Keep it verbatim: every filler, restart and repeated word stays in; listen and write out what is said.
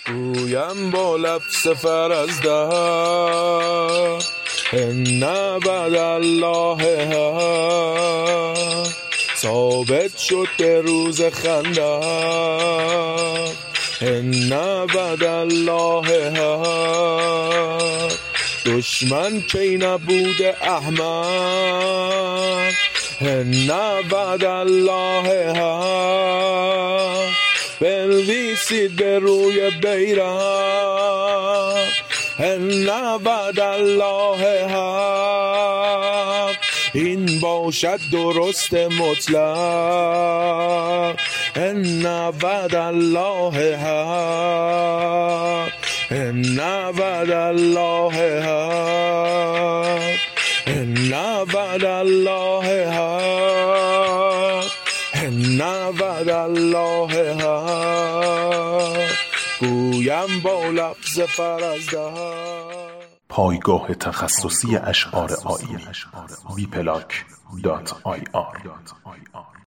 گویم با لفظ فرزده ان بعد الله حق، ثابت شد به روز خنده ان بعد الله حق. دشمن کی نبوده احمق ان بعد الله حق. بنویسید به روی بیرق ان بعد الله حق. این باشد درست مطلق ان بعد الله حق. ان بعد الله حق. ان بعد الله حق. ان بعد الله حق. گویم با لفظ فرزده. پایگاه تخصصی اشعار آیینی بی پلاک دات آی آر